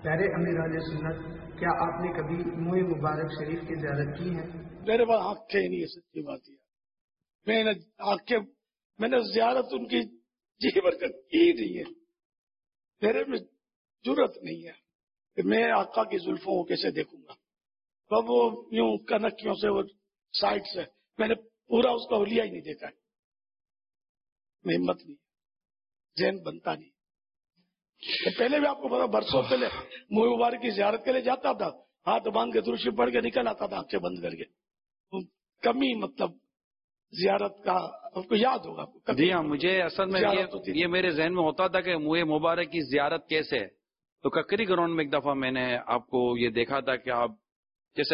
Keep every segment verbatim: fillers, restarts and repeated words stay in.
پیارے امیر علیہ سنت، کیا آپ نے کبھی منہ مبارک شریف کی زیارت کی ہے؟ میرے پاس آنکھیں نہیں ہے، سچی بات ہے. میں نے آنکھیں میں نے زیارت ان کی جی بھر کر کی نہیں ہے. میرے میں ضرورت نہیں ہے کہ میں آقا کی زلفوں کو کیسے دیکھوں گا. اب وہ یوں کنکیوں سے وہ سائڈ سے میں نے پورا اس کا اولیا ہی نہیں دیکھا ہے. میں ہمت نہیں، ذہن بنتا نہیں. پہلے بھی آپ کو پتا برسوں پہلے منہ مبارک کی زیارت کے لیے جاتا تھا، ہاتھ باندھ کے درود پڑھ کے نکل آتا تھا آنکھیں بند کر کے. کمی مطلب زیارت کا آپ کو یاد ہوگا. جی ہاں، مجھے اصل میں یہ, یہ میرے ذہن میں ہوتا تھا کہ منہ مبارک کی زیارت کیسے ہے. تو ککری گراؤنڈ میں ایک دفعہ میں نے آپ کو یہ دیکھا تھا کہ آپ جیسے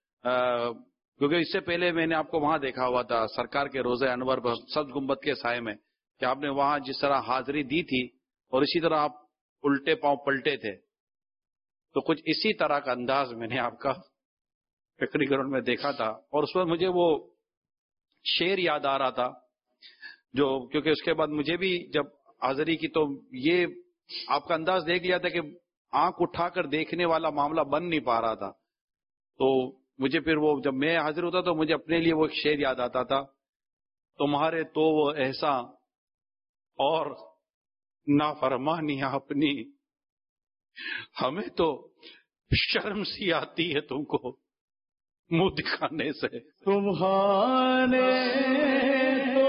کیونکہ اس سے پہلے میں نے آپ کو وہاں دیکھا ہوا تھا سرکار کے روزہ انور پر سبز گنبد کے سائے میں، کہ آپ نے وہاں جس طرح حاضری دی تھی اور اسی طرح آپ الٹے پاؤں پلٹے تھے. تو کچھ اسی طرح کا انداز میں نے آپ کا ککری گراؤنڈ میں دیکھا تھا. اور اس وقت مجھے وہ شعر یاد آ رہا تھا جو، کیونکہ اس کے بعد مجھے بھی جب حاضری کی تو یہ آپ کا انداز دیکھ لیا تھا کہ آنکھ اٹھا کر دیکھنے والا معاملہ بن نہیں پا رہا تھا. تو مجھے پھر وہ جب میں حاضر ہوتا تو مجھے اپنے لیے وہ ایک شعر یاد آتا تھا، تمہارے تو وہ احساں اور نافرمانیاں اپنی، ہمیں تو شرم سی آتی ہے تم کو منہ دکھانے سے. تمہارے تو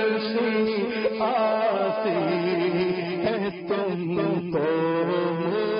آتی ہے تم کو